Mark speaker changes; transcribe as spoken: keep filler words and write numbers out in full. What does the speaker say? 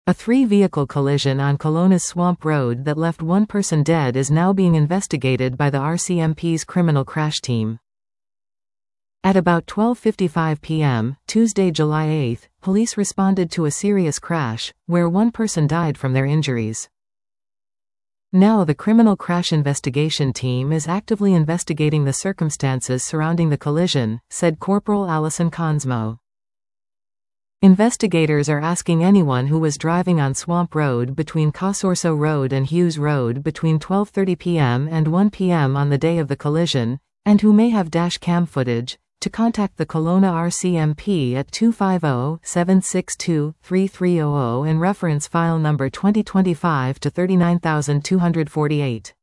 Speaker 1: A three-vehicle collision on Kelowna's Swamp Road that left one person dead is now being investigated by the R C M P's criminal crash team. At about twelve fifty-five p m, Tuesday, July eighth, police responded to a serious crash, where one person died from their injuries. Now the criminal crash investigation team is actively investigating the circumstances surrounding the collision, said Corporal Alison Consmo. Investigators are asking anyone who was driving on Swamp Road between Casorso Road and Hughes Road between twelve thirty p m and one p m on the day of the collision, and who may have dash cam footage, to contact the Kelowna R C M P at two five zero, seven six two, three three zero zero and reference file number twenty twenty-five to thirty-nine thousand two hundred forty-eight.